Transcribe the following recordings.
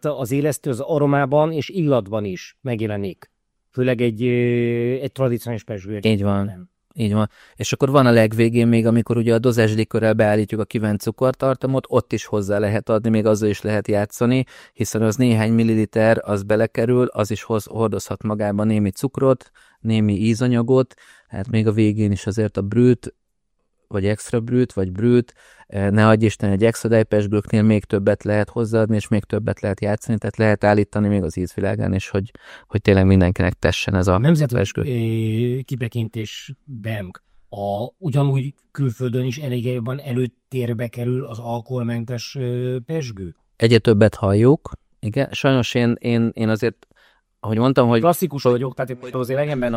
Az élesztő az aromában és illatban is megjelenik. Főleg egy tradicionális pezsgő. Így van. Így van. És akkor van a legvégén még, amikor ugye a dozás likörrel beállítjuk a kívánt cukortartalmat, ott is hozzá lehet adni, még azzal is lehet játszani, hiszen az néhány milliliter, az belekerül, az is hordozhat magában némi cukrot, némi ízanyagot, hát még a végén is azért a brüt, vagy extra brüt, vagy brüt, ne adj Isten, egy extra pezsgőknél még többet lehet hozzáadni, és még többet lehet játszani, tehát lehet állítani még az ízvilágán is, hogy tényleg mindenkinek tessen ez a pezsgő. Kipekintésben ugyanúgy külföldön is elég jobban előtérbe kerül az alkoholmentes pezsgő? Egyre többet halljuk, igen. Sajnos én azért, ahogy mondtam, hogy... Klasszikus vagyok, tehát azért legemben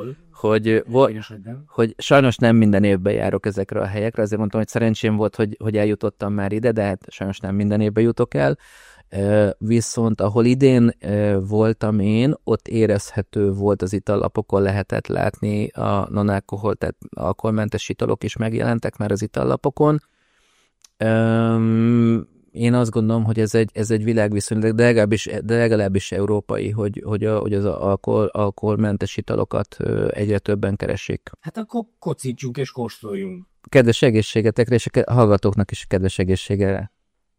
hogy sajnos nem minden évben járok ezekre a helyekre, azért mondtam, hogy szerencsém volt, hogy eljutottam már ide, de hát sajnos nem minden évben jutok el. Viszont ahol idén voltam én, ott érezhető volt az itallapokon, lehetett látni a non-alkohol, tehát alkoholmentes italok is megjelentek már az itallapokon. Én azt gondolom, hogy ez egy világviszonylag, de legalábbis európai, hogy az alkoholmentes italokat egyre többen keresik. Hát akkor kocintsunk és kóstoljunk. Kedves egészségetekre, és a hallgatóknak is kedves egészségére.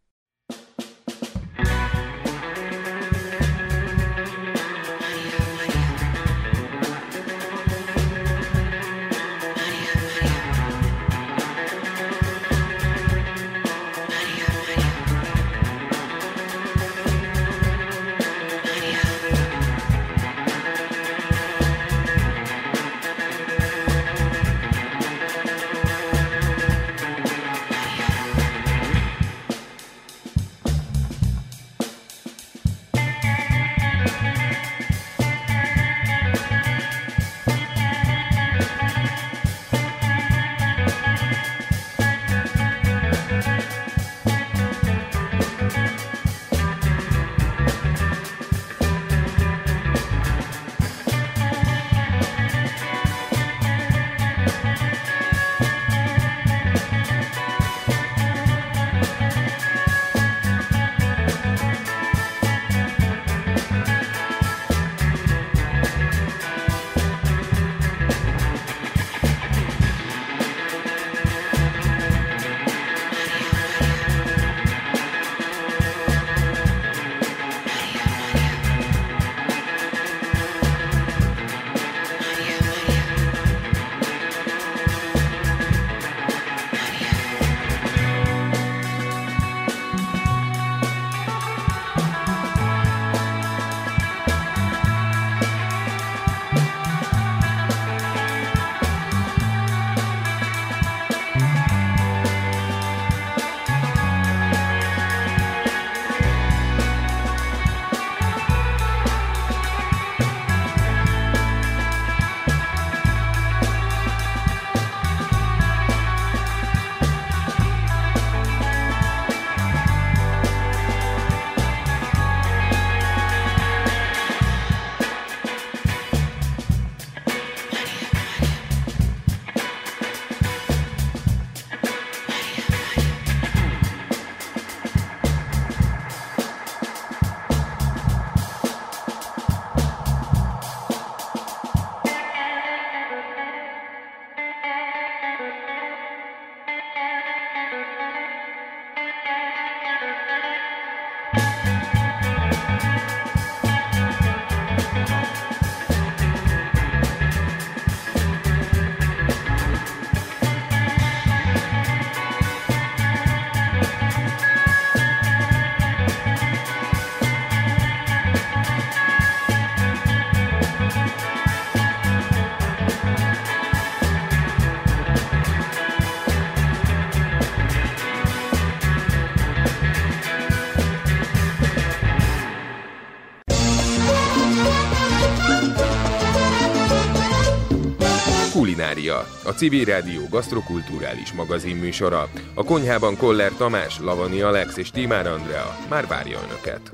Kulinária, a Civil Rádió gasztrokulturális magazinműsora. A konyhában Koller Tamás, Lavani Alex és Tímár Andrea már várja Önöket.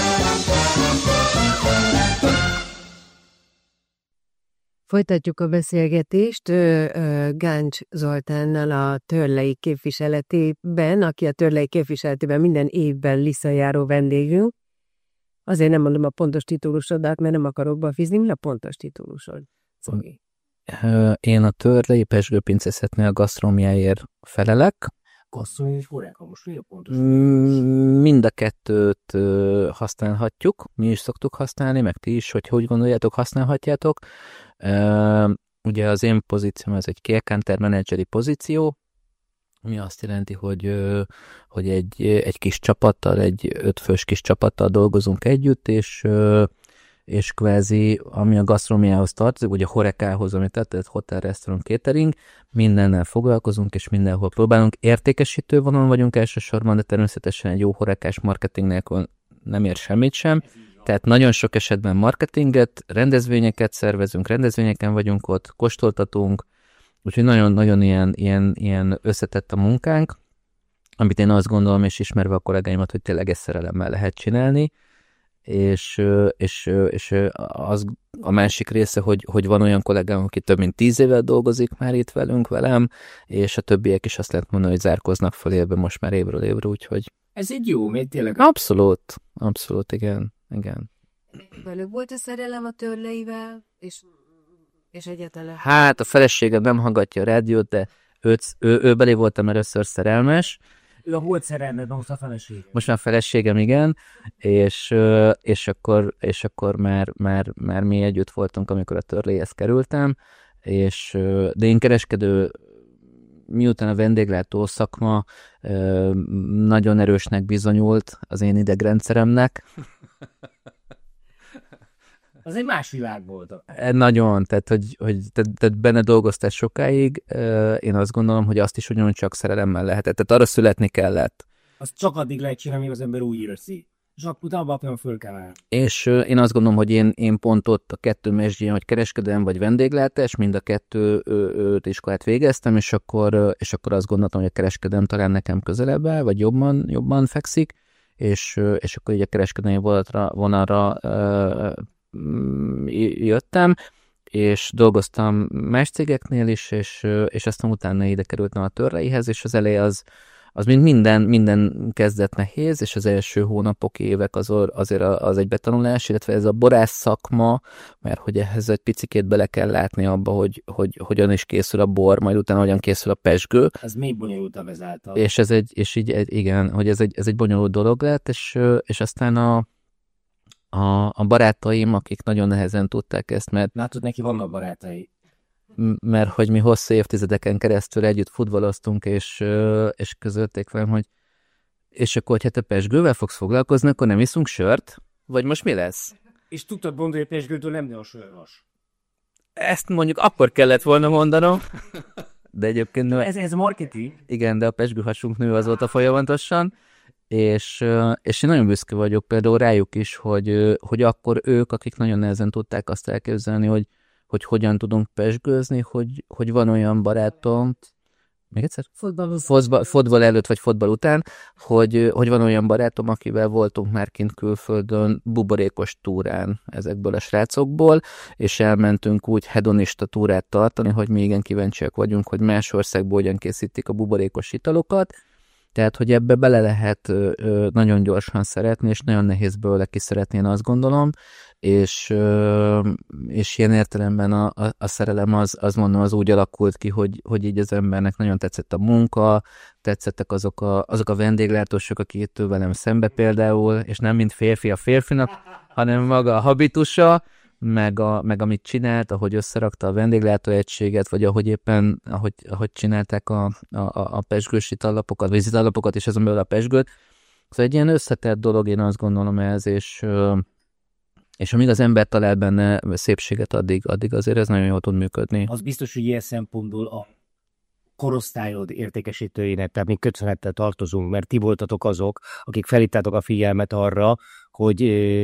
Folytatjuk a beszélgetést Gáncs Zoltánnal a Törlei képviseletében, aki a Törlei képviseletében minden évben Liszajáró vendégünk, Azért nem mondom a pontos titulusodat, mert nem akarok bafizni, mi a pontos titulusod? Cogi. Én a Törlei Pezsgőpincészetnél a gasztronómiáért felelek. Gasztronómia és horeca, most mi a pontos? Mind a kettőt használhatjuk, mi is szoktuk használni, meg ti is, hogy gondoljátok, használhatjátok. Ugye az én pozícióm az egy key account menedzseri pozíció, ami azt jelenti, hogy egy kis csapattal, egy 5 fős kis csapattal dolgozunk együtt, és kvázi, ami a gasztronómiához tartozik, ugye a horekához, amit tehát hotel, restaurant, catering, mindennel foglalkozunk, és mindenhol próbálunk. Értékesítő vonalon vagyunk elsősorban, de természetesen egy jó horekás marketing nélkül nem ér semmit sem. Tehát nagyon sok esetben marketinget, rendezvényeket szervezünk, rendezvényeken vagyunk ott, kóstoltatunk, úgyhogy nagyon-nagyon ilyen összetett a munkánk, amit én azt gondolom, és ismerve a kollégáimat, hogy tényleg ezt szerelemmel lehet csinálni, és az a másik része, hogy van olyan kollégám, aki több mint 10 éve dolgozik már itt velem, és a többiek is azt lehet mondani, hogy zárkoznak föl évbe most már évről évre, úgyhogy... Ez egy jó, még tényleg... Abszolút, igen. Velük volt a szerelem a Törleivel, és egyáltalán... Hát a feleségem nem hallgatja a rádiót, de ő belé voltam először szerelmes. Ő a volt szerelmed, most a feleségem. Most már feleségem, igen, és akkor már mi együtt voltunk, amikor a Törleihez kerültem, de én kereskedő, miután a vendéglátó szakma nagyon erősnek bizonyult az én idegrendszeremnek. Az egy más világ volt. Nagyon, tehát hogy benne dolgoztál sokáig, én azt gondolom, hogy azt is ugyanúgy csak szerelemmel lehetett. Tehát arra születni kellett. Azt csak addig lehet csinálni, míg az ember úgy érzi. És akkor utána abban föl kell állni. És én azt gondolom, hogy én pont ott a kettő mesdjén, hogy kereskedelem vagy vendéglátás, mind a kettőt iskolát végeztem, és akkor azt gondoltam, hogy a kereskedelem talán nekem közelebb áll, vagy jobban fekszik, és akkor így a kereskedelmi vonalra jöttem, és dolgoztam más cégeknél is, és aztán utána ide kerültem a Törleihez, és az eleje az mint minden kezdet nehéz, és az első hónapok, évek azért az egy betanulás, illetve ez a borász szakma, mert hogy ehhez egy picikét bele kell látni abba, hogy hogyan is készül a bor, majd utána hogyan készül a pezsgő. Ez még bonyolultabb ezáltal. És igen, hogy ez egy bonyolult dolog lett, és aztán a barátaim, akik nagyon nehezen tudták ezt, mert... Látod, neki vannak barátai. Mert hogy mi hosszú évtizedeken keresztül együtt futballoztunk, és közölték velem, hogy és akkor, hogyha te pezsgővel fogsz foglalkozni, akkor nem iszunk sört? Vagy most mi lesz? És tudtad mondani, hogy pezsgőtől nem nő a sörvas. Ezt mondjuk akkor kellett volna mondanom. De egyébként... Ez marketing. Igen, de a pezsgőhasunk nő azóta folyamatosan. És én nagyon büszke vagyok például rájuk is, hogy akkor ők, akik nagyon nehezen tudták azt elképzelni, hogy hogyan tudunk pezsgőzni, hogy van olyan barátom, még egyszer? Fotball előtt vagy fotball után, hogy van olyan barátom, akivel voltunk már kint külföldön buborékos túrán ezekből a srácokból, és elmentünk úgy hedonista túrát tartani, hogy mi igen kíváncsiak vagyunk, hogy más országból hogyan készítik a buborékos italokat. Tehát, hogy ebbe bele lehet nagyon gyorsan szeretni, és nagyon nehéz belőle kiszeretni, én azt gondolom, és ilyen értelemben a szerelem az mondom, az úgy alakult ki, hogy így az embernek nagyon tetszett a munka, tetszettek azok a vendéglátósok, akik itt velem szembe például, és nem mint férfi a férfinak, hanem maga a habitusa, meg amit csinált, ahogy összerakta a vendéglátóegységet, vagy ahogy csinálták a pezsgős italapokat, vagy italapokat, és azon belül a pezsgőt. Szóval egy ilyen összetett dolog, én azt gondolom ez, és amíg az ember talál benne szépséget, addig azért ez nagyon jól tud működni. Az biztos, hogy ilyen szempontból a korosztályod értékesítőinek, tehát mi köszönettel tartozunk, mert ti voltatok azok, akik felhívtátok a figyelmet arra, hogy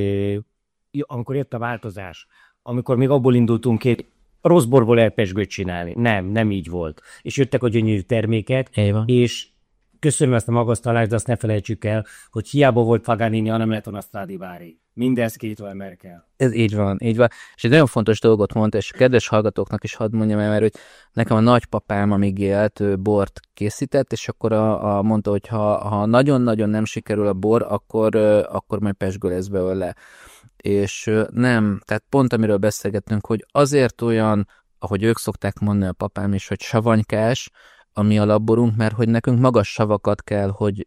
amikor jött a változás, amikor még abból indultunk ki, rossz borból elpezsgőt csinálni. Nem így volt. És jöttek a gyönyörű termékek, és köszönöm ezt a magasztalást, de azt ne felejtsük el, hogy hiába volt Paganini, hanem lett volna Stradivari. Mindez két olyan Merkel. Ez így van, így van. És egy nagyon fontos dolgot mondta, és kedves hallgatóknak is hadd mondjam el, mert hogy nekem a nagypapám, amíg élt, ő bort készített, és akkor mondta, hogy ha nagyon-nagyon nem sikerül a bor, akkor majd pezsgő lesz belőle. És nem, tehát pont amiről beszélgettünk, hogy azért olyan, ahogy ők szokták mondani, a papám is, hogy savanykás, ami a labborunk, mert hogy nekünk magas savakat kell,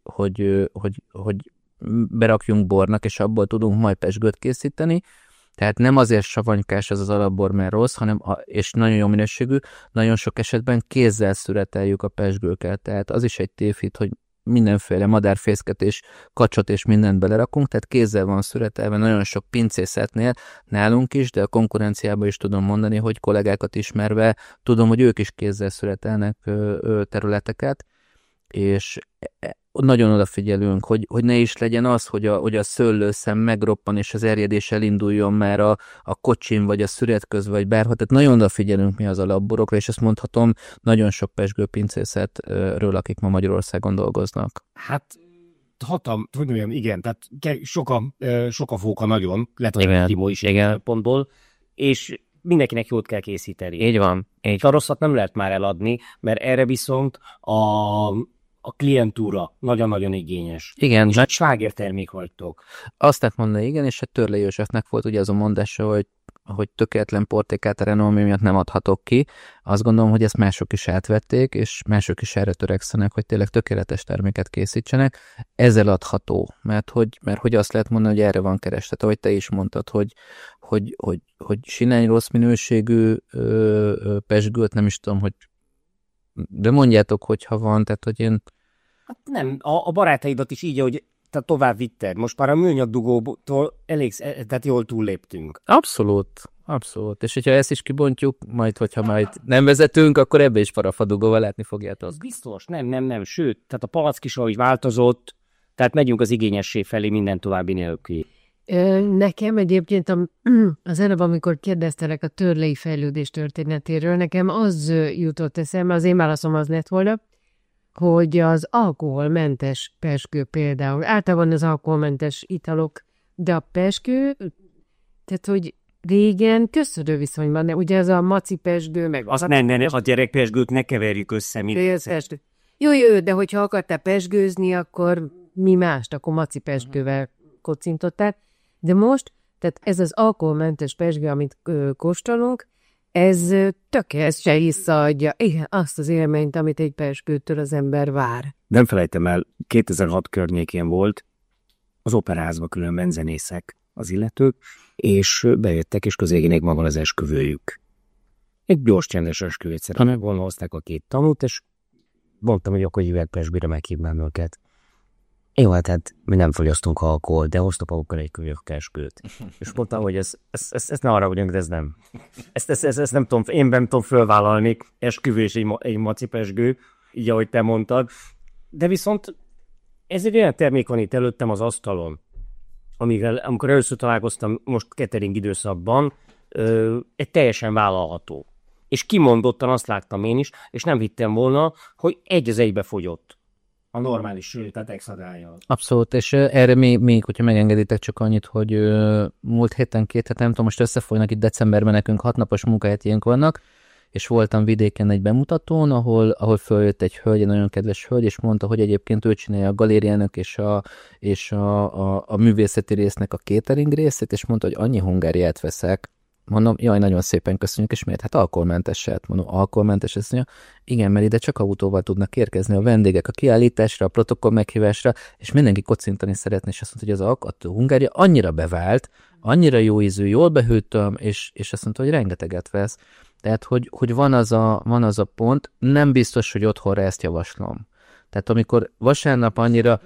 hogy berakjunk bornak, és abból tudunk majd pezsgőt készíteni. Tehát nem azért savanykás az alapbor, mert rossz, hanem és nagyon jó minőségű, nagyon sok esetben kézzel szüreteljük a pezsgőket. Tehát az is egy tévhit, hogy mindenféle madárfészket és kacsot és mindent belerakunk, tehát kézzel van szüretelve nagyon sok pincészetnél, nálunk is, de a konkurenciában is tudom mondani, hogy kollégákat ismerve tudom, hogy ők is kézzel szüretelnek területeket, és nagyon odafigyelünk, hogy ne is legyen az, hogy a szőlőszem megroppan, és az erjedés elinduljon már a kocsin, vagy a szüret közben, vagy bárhol. Tehát nagyon odafigyelünk mi az alapborokra, és ezt mondhatom nagyon sok pezsgőpincészetről, akik ma Magyarországon dolgoznak. Hát, hogy mondjam, igen, tehát sokan fóka nagyon, lehet, hogy Timo is igen pontból, és mindenkinek jót kell készíteni. Így van. A rosszat nem lehet már eladni, mert erre viszont a klientúra nagyon-nagyon igényes. Igen. És slágertermék vagytok. Azt lehet mondani, igen, és a Törlei Józsefnek volt ugye az a mondása, hogy tökéletlen portékát a Renault miatt nem adhatok ki. Azt gondolom, hogy ezt mások is átvették, és mások is erre törekszenek, hogy tényleg tökéletes terméket készítsenek. Ez eladható, mert hogy azt lehet mondani, hogy erre van kereslet, ahogy te is mondtad, hogy sinány rossz minőségű pezsgőt, nem is tudom, hogy de mondjátok, hogyha van, tehát hogy én... Hát nem, a barátaidat is így, hogy te tovább vitted. Most már a műanyagdugótól tehát jól túlléptünk. Abszolút. És hogyha ezt is kibontjuk, hogyha majd nem vezetünk, akkor ebbe is parafadugóval látni fogjátok. Az biztos, nem. Sőt, tehát a palack is ahogy változott, tehát megyünk az igényessé felé minden további nélkül. Nekem egyébként az előbb, amikor kérdeztelek a Törlei fejlődés történetéről, nekem az jutott eszembe, az én válaszom az lett volna, hogy az alkoholmentes pezsgő például, általában az alkoholmentes italok, de a pezsgő, tehát hogy régen köszönő viszonyban, ugye ez a maci pezsgő, meg... A gyerekpezsgőt ne keverjük össze. Jó, de hogyha akartál pezsgőzni, akkor mi mást, akkor maci pezsgővel kocintottál. De most, tehát ez az alkoholmentes pezsgő, amit kóstolunk, ez tökéletesen visszaadja azt az élményt, amit egy pezsgőtől az ember vár. Nem felejtem el, 2006 környékén volt, az operaházba különben zenészek az illetők, és bejöttek, és közégénék ma van az esküvőjük. Egy gyors, csendes esküvőt szeretnek, volna hozták a két tanút, és mondtam, hogy akkor üvegpezsgőre meghívnám őket. Jó, hát mi nem fogyasztunk alkoholt, de hoztak magukkal egy esküvőt. És mondtam, hogy ezt ne arra vagyunk, de ez nem. Ezt nem tudom, én nem tudom fölvállalni, esküvő és egy macipezsgő, így ahogy te mondtad. De viszont ez egy olyan termék van itt előttem az asztalon, amikor először találkoztam most catering időszakban, egy teljesen vállalható. És kimondottan azt láttam én is, és nem hittem volna, hogy egy az egybe fogyott. A normális, tehát exadájjal. Abszolút, és erre még, hogyha megengeditek csak annyit, hogy múlt héten, 2 heten, nem tudom, most összefolynak itt decemberben, nekünk 6 napos munkahetjénk vannak, és voltam vidéken egy bemutatón, ahol följött egy hölgy, egy nagyon kedves hölgy, és mondta, hogy egyébként ő csinálja a galériának és a művészeti résznek a catering részét, és mondta, hogy annyi hungáriát veszek. Mondom, jaj, nagyon szépen köszönjük, és miért? Hát alkoholmenteset. Mondom, alkoholmentes, ezt mondja, igen, mert ide csak autóval tudnak érkezni a vendégek a kiállításra, a protokoll meghívásra, és mindenki kocintani szeretne, és azt mondta, hogy az Hungária annyira bevált, annyira jó ízű, jól behűtöm, és azt mondta, hogy rengeteget vesz. Tehát, hogy van az a pont, nem biztos, hogy otthonra ezt javaslom. Tehát amikor vasárnap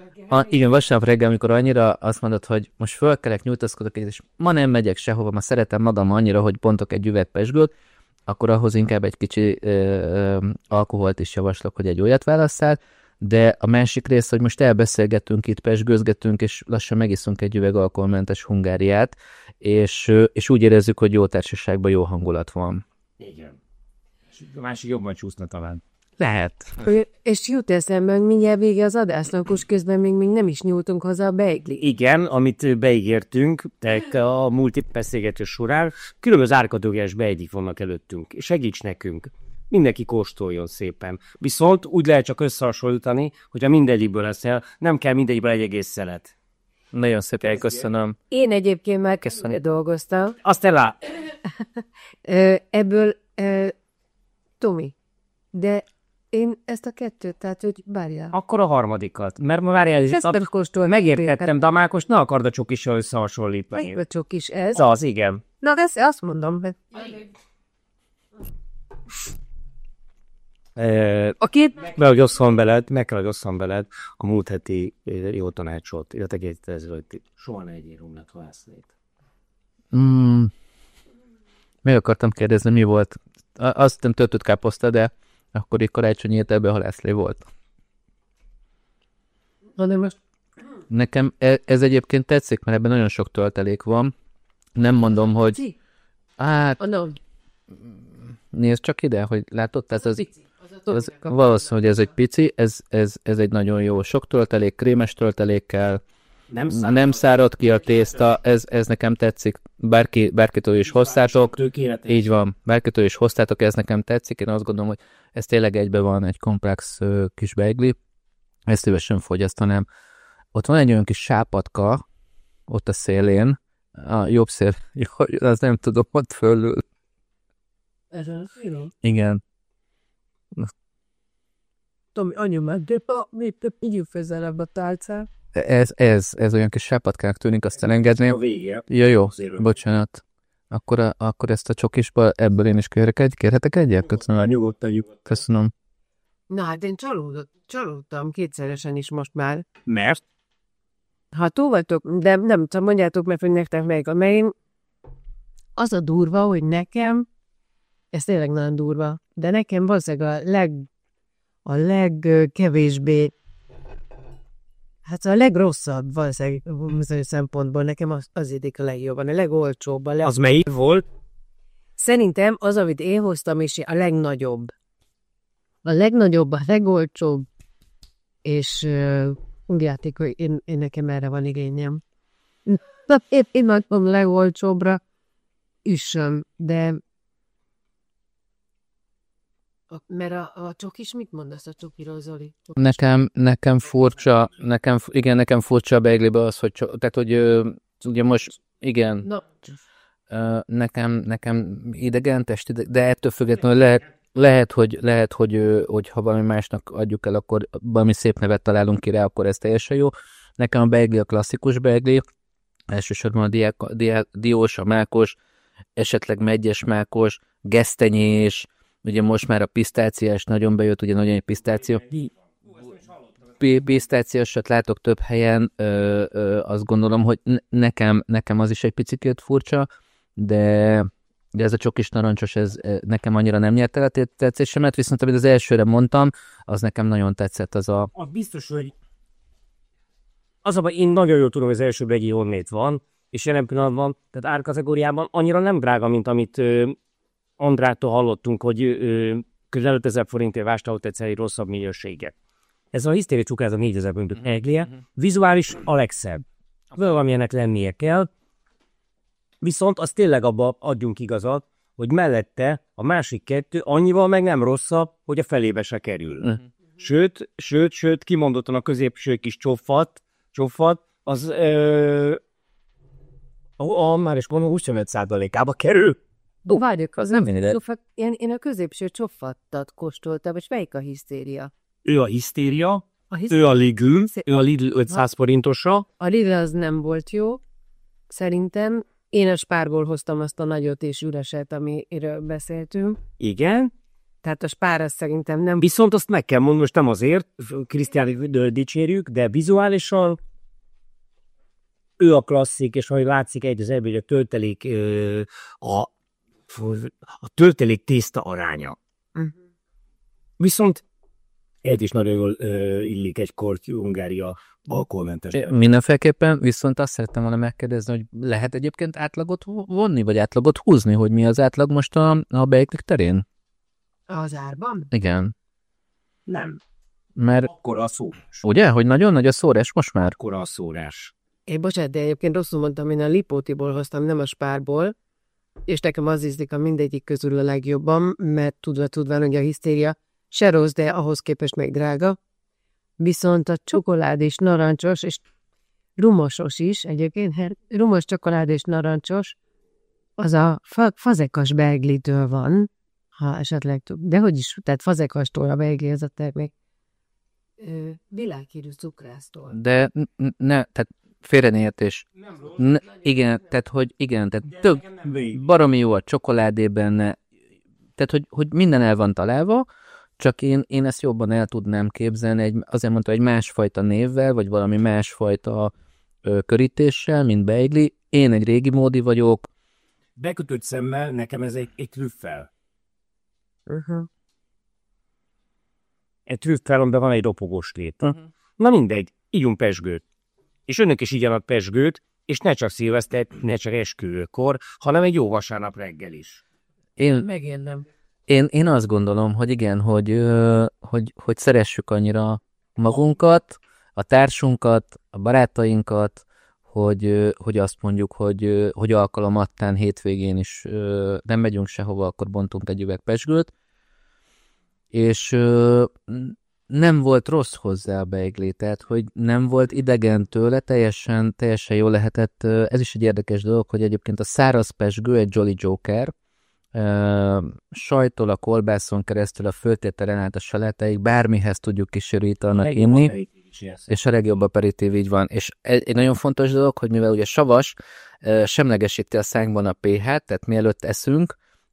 reggel, amikor annyira azt mondod, hogy most fölkelek, nyújtaszkodok, és ma nem megyek sehova, ma szeretem magam annyira, hogy bontok egy üveg pezsgőt, akkor ahhoz inkább egy kicsi alkoholt is javaslok, hogy egy olyat válasszál, de a másik rész, hogy most elbeszélgetünk itt, pezsgőzgetünk, és lassan megiszunk egy üveg alkoholmentes hungáriát, és úgy érezzük, hogy jó társaságban jó hangulat van. Igen. A másik jobban csúszna talán. Lehet. És jut eszembe, hogy mindjárt vége az adásnak, és közben még nem is nyújtunk hozzá a beigli. Igen, amit beígértünk, a múlt beszélgetés során, különböző árkategóriás beiglik vannak előttünk. Segíts nekünk. Mindenki kóstoljon szépen. Viszont úgy lehet csak összehasonlítani, hogyha mindegyikből leszel, nem kell mindegyikből egy egész szelet. Nagyon szépen köszönöm. Én egyébként már dolgoztam. Azt elá... Ebből, Tomi, de én ezt a kettőt, tehát, hogy várjál. Akkor a harmadikat. Mert ma várjál, megértettem, Damákos, ne akard a csokissal összehasonlítani. Meg a csokis ez. Az, igen. Na, azt mondom. A két meg kell, hogy osszam veled a múlt heti jó tanácsot, illetve egy ezelőtt soha ne egyél rumlát halászlét. Meg akartam kérdezni, mi volt? Azt nem töltött káposzta, de akkor egy karácsonyi ételben halászlé volt. De most... Nekem ez egyébként tetszik, mert ebben nagyon sok töltelék van. Nem mondom, hogy... Hát... Nézd csak ide, hogy látod? Ez valószínű, hogy ez egy pici, ez egy nagyon jó. Sok töltelék, krémes töltelékkel, nem szárad ki a tészta, ez nekem tetszik. Bárkitől is hoztátok. Így van, bárkitől is hoztátok, ez nekem tetszik. Én azt gondolom, hogy ez tényleg egyben van egy komplex kis beigli. Ezt szívesen fogyasztanám. Ott van egy olyan kis sápatka, ott a szélén, a jobb szél, az nem tudom, ott fölül. Ezen a szélon? Igen. Tomi, anyumád, de így közelebb a tálcát. Ez olyan kis sápatkának tűnik, azt elengedném. A vége. Ja, jó, bocsánat. Akkor ezt a csokisba, ebből én is kérhetek egyet? Köszönöm. Nyugodtan. Köszönöm. Na hát én csalódtam kétszeresen is most már. Mert? Ha túl vagytok, de nem tudom, mondjátok meg, hogy nektek melyik a melén. Az a durva, hogy nekem, ez tényleg nagyon durva, de nekem valószínűleg a legkevésbé, hát a legrosszabb valószínűleg szempontból nekem az édik a legjobban, a legolcsóbb. Az melyik volt? Szerintem az, amit én hoztam, és a legnagyobb. A legnagyobb, a legolcsóbb, és úgy játék, hogy én nekem erre van igényem. Én magam legolcsóbbra üssöm, de mert a csokis, mit mondasz a csokiról, Zoli? Nekem furcsa a beiglibe az, hogy tehát, hogy ugye most, igen, No. Nekem idegen, de ettől függetlenül lehet, hogy ha valami másnak adjuk el, akkor valami szép nevet találunk ki rá, akkor ez teljesen jó. Nekem a beigli a klasszikus beigli, elsősorban a diós, a mákos, esetleg meggyes mákos, gesztenyés, ugye most már a pisztáciás nagyon bejött, ugye nagyon egy pisztáció. Pisztáciásat látok több helyen, azt gondolom, hogy nekem az is egy picit furcsa, de ez a csokis narancsos, ez nekem annyira nem nyert el a tetszésemet, viszont amit az elsőre mondtam, az nekem nagyon tetszett. Az biztos, hogy én nagyon jól tudom, hogy az első begi honnét van, és jelen pillanatban, tehát árkategóriában annyira nem drága, mint amit Andrától hallottunk, hogy közel 5000 forintért vásárolott egyszer egy rosszabb minőséget. Ez a hisztéria cukráz a 4000 forint eglie, vizuális a legszebb. Valamilyenek lennie kell, viszont az tényleg abba adjunk igazat, hogy mellette a másik kettő annyival meg nem rosszabb, hogy a felébe se kerül. Sőt, kimondottan a középső kis csofat, az már is mondom, 25%-ába kerül. Várjuk, az nem mindegy. Én a középső csofattat kóstoltam, és melyik a hisztéria? Ő a hisztéria, ő a Lidl, ő a Lidl 500 forintosa. A Lidl az nem volt jó, szerintem. Én a Spárból hoztam azt a nagyot és üreset, amiről beszéltünk. Igen. Tehát a Spár az szerintem nem... Viszont azt meg kell mondani, most nem azért, Krisztiánit dicsérjük, de vizuálisan ő a klasszik, és ahogy látszik az ebből, hogy a töltelék a töltelék tészta aránya. Viszont ez is nagyon jól illik egy kort Hungária alkoholmentes. Mindenféleképpen, viszont azt szerettem volna megkérdezni, hogy lehet egyébként átlagot vonni, vagy átlagot húzni, hogy mi az átlag most a beiglik terén? Az árban? Igen. Nem. Mert Akkora a szórás. ugye, hogy nagyon nagy a szórás most már? Akkora a szórás. Bocsánat, de egyébként rosszul mondtam, én a Lipótiból hoztam, nem a Spárból, és nekem az ízlik a mindegyik közül a legjobban, mert tudván, hogy a hisztéria se rossz, de ahhoz képest meg drága. Viszont a csokolád és narancsos, és rumosos is egyébként, rumos csokolád és narancsos, az a fazekas beigli-től van, ha esetleg tud. De hogy is, tehát fazekastól a beigli ez a termék. Világhírű cukrásztól. De tehát félreértés. Igen, tehát tök baromi jó a csokoládé benne, tehát hogy minden el van találva, csak én ezt jobban el tudnám képzelni, azért mondta, egy másfajta névvel, vagy valami másfajta körítéssel, mint beigli. Én egy régi módi vagyok. Bekötött szemmel, nekem ez egy trüffel. Egy trüffel, amiben van egy ropogós lét. Na mindegy, ígyunk pezsgőt. És önök is igyanak pezsgőt, és ne csak szilveszter, ne csak esküvőkor, hanem egy jó vasárnap reggel is. Megint nem. Én azt gondolom, hogy igen, hogy szeressük annyira magunkat, a társunkat, a barátainkat, hogy azt mondjuk, hogy alkalomattán hétvégén is nem megyünk sehova, akkor bontunk egy üveg pezsgőt, és nem volt rossz hozzá a beigli, tehát hogy nem volt idegen tőle, teljesen jó lehetett. Ez is egy érdekes dolog, hogy egyébként a száraz pezsgő egy Jolly Joker, sajtól a kolbászon keresztül a föltételen át a salátáig, bármihez tudjuk kísérőitalnak inni, és a legjobb aperitív így van. És egy nagyon fontos dolog, hogy mivel ugye savas, semlegesíti a szánkban a pH-t, tehát mielőtt eszünk,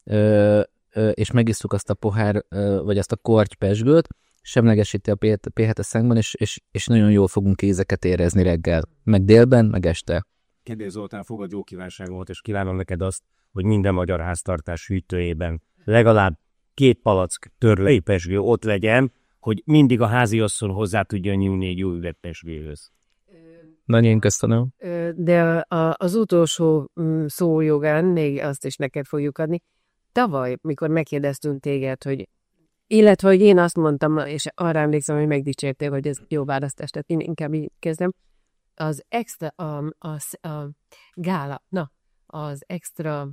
és megisszuk azt a pohár, vagy azt a korty pezsgőt, semlegesíti a pH-t a szánkban, és nagyon jól fogunk ízeket érezni reggel, meg délben, meg este. Kedves Zoltán, fogad jó kívánságomat, és kívánom neked azt, hogy minden magyar háztartás hűtőjében legalább 2 palack törlei pezsgő ott legyen, hogy mindig a háziasszony hozzá tudjon nyúlni egy jó üveg pezsgőhöz. Nagyon köszönöm. De az utolsó szójogán még azt is neked fogjuk adni. Tavaly, mikor megkérdeztünk téged, illetve, hogy én azt mondtam, és arra emlékszem, hogy megdicsértél, hogy ez jó választás, tehát én inkább így kezdem. Az extra, a gála, az extra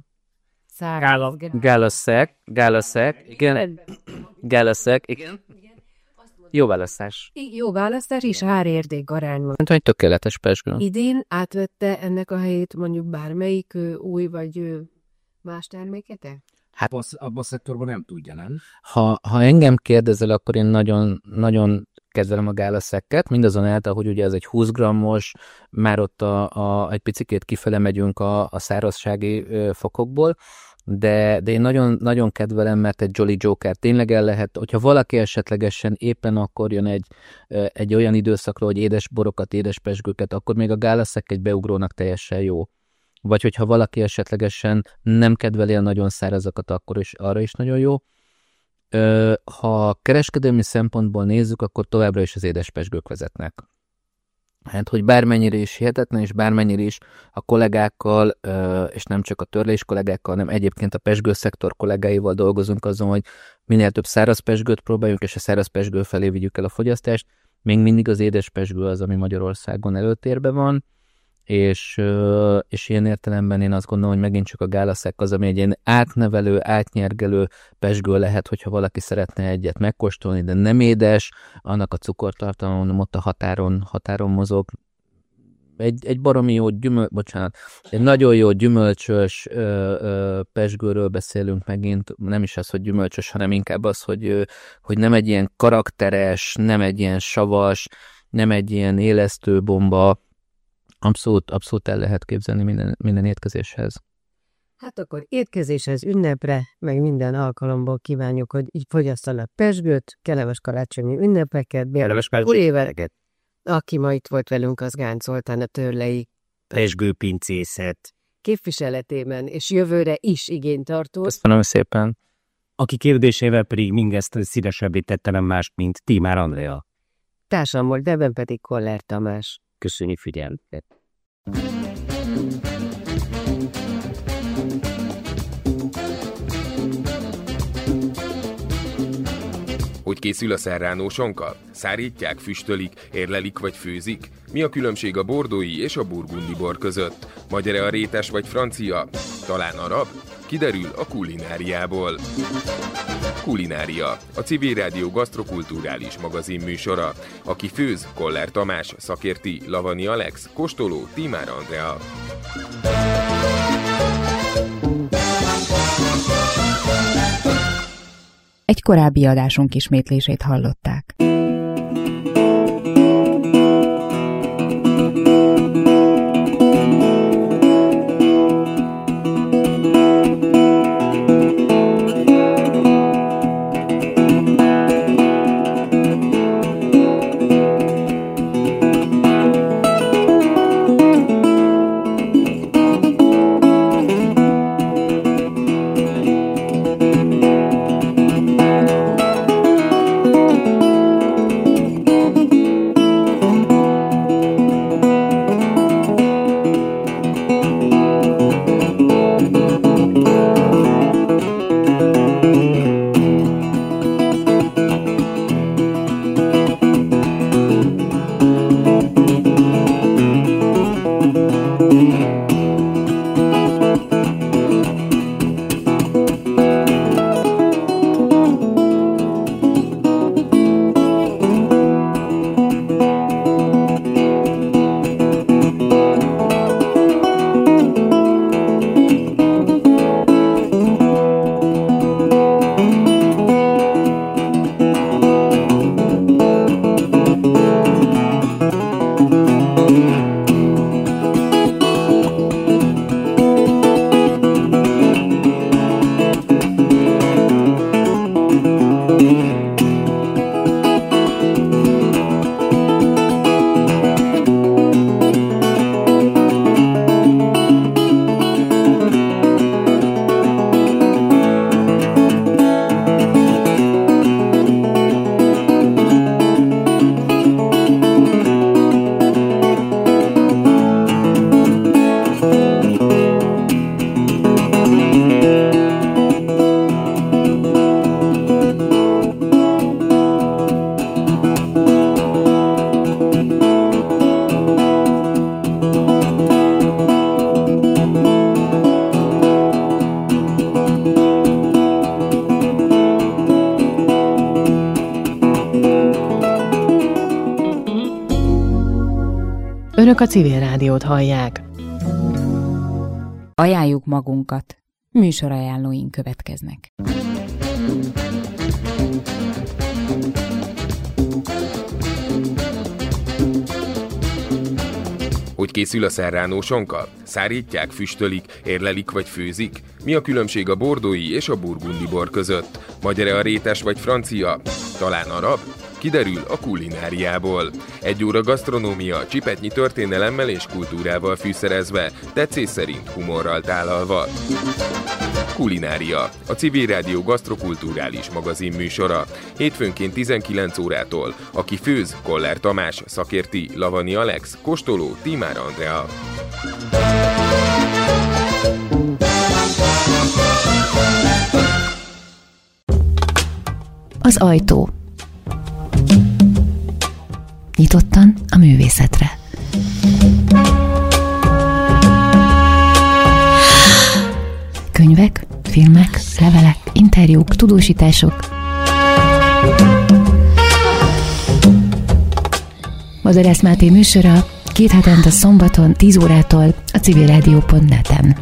Gálaszek, igen. Gálaszek, igen. Jó választás. Jó választás, és árérték arányban. Egy tökéletes pezsgő. Idén átvette ennek a helyét mondjuk bármelyik új vagy más termékete? Hát abban a szektorban nem tudja, nem? Ha engem kérdezel, akkor én nagyon kedvelem a gálaszekket, mindazonáltal, hogy ugye ez egy 20 grammos, már ott egy picikét kifele megyünk a szárazsági fokokból, de én nagyon, nagyon kedvelem, mert egy Jolly Joker tényleg el lehet, hogyha valaki esetlegesen éppen akkor jön egy olyan időszakra, hogy édes borokat, édes pezsgőket, akkor még a gálaszek egy beugrónak teljesen jó. Vagy hogyha valaki esetlegesen nem kedveli a nagyon szárazakat, akkor is arra is nagyon jó. Ha kereskedelmi szempontból nézzük, akkor továbbra is az édes pezsgők vezetnek. Hát, hogy bármennyire is hihetetlen, és bármennyire is a kollégákkal, és nem csak a törlés kollégákkal, hanem egyébként a pezsgőszektor kollégáival dolgozunk azon, hogy minél több száraz pezsgőt próbáljunk, és a száraz pezsgő felé vigyük el a fogyasztást. Még mindig az édes pezsgő az, ami Magyarországon előtérben van, és ilyen értelemben én azt gondolom, hogy megint csak a gálaszek az, ami egy ilyen átnevelő, átnyergelő pezsgő lehet, hogyha valaki szeretne egyet megkóstolni, de nem édes, annak a cukortartalma ott a határon mozog. Egy baromi jó egy nagyon jó gyümölcsös pezsgőről beszélünk megint, nem is az, hogy gyümölcsös, hanem inkább az, hogy nem egy ilyen karakteres, nem egy ilyen savas, nem egy ilyen élesztő bomba. Abszolút el lehet képzelni minden étkezéshez. Hát akkor étkezéshez, ünnepre, meg minden alkalomból kívánjuk, hogy így fogyasszanak pezsgőt, kellemes karácsonyi ünnepeket, új éveket. Aki ma itt volt velünk, az Gánc Zoltán, a Törlei Pezsgőpincészet képviseletében, és jövőre is igénytartó. Köszönöm szépen. Aki kérdésével pedig mindezt színesebbé tette nem más, mint Tímár Andrea. Társam volt, ebben pedig Koller Tamás. Köszönjük figyelmet! Hogy Hogy készül a serrano sonka? Szárítják, füstölik, érlelik vagy főzik? Mi a különbség a bordói és a burgundi bor között? Magyar-e a rétes vagy francia? Talán arab? Kiderül a kulináriából. Kulinária, a Civil Rádió gasztrokulturális magazin műsora. Aki főz, Koller Tamás, szakérti, Lavani Alex, kóstoló, Tímár Andrea. Egy korábbi adásunk ismétlését hallották. Önök a Civil Rádiót hallják. Ajánljuk magunkat. Műsorajánlóink következnek. Hogy készül a serrano sonka? Szárítják, füstölik, érlelik vagy főzik? Mi a különbség a bordói és a burgundi bor között? Magyar-e a rétes vagy francia? Talán arab? Kiderül a kulináriából. 1 óra gasztronómia, csipetnyi történelemmel és kultúrával fűszerezve, tetszés szerint humorral tálalva. Kulinária, a Civil Rádió gasztrokulturális magazin műsora. Hétfőnként 19 órától. Aki főz, Koller Tamás, szakérti, Lavani Alex, kóstoló, Tímár Andrea. Az ajtó. Nyitottan a művészetre. Könyvek, filmek, levelek, interjúk, tudósítások. Bozorász Máté műsora 2 hetente szombaton 10 órától a civilradio.net-en.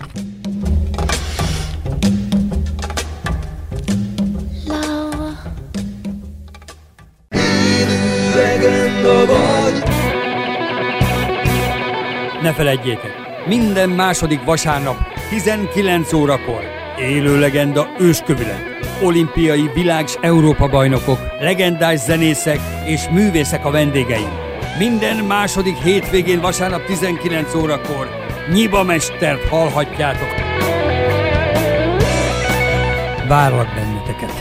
Ne feledjétek, minden második vasárnap 19 órakor élő legenda őskövület, olimpiai világ- és Európa-bajnokok, legendás zenészek és művészek a vendégeim. Minden második hétvégén vasárnap 19 órakor Nyiba mestert hallhatjátok. Várlak benneteket!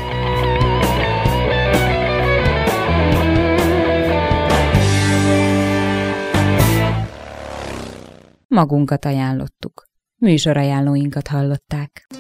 Magunkat ajánlottuk. Műsorajánlóinkat hallották.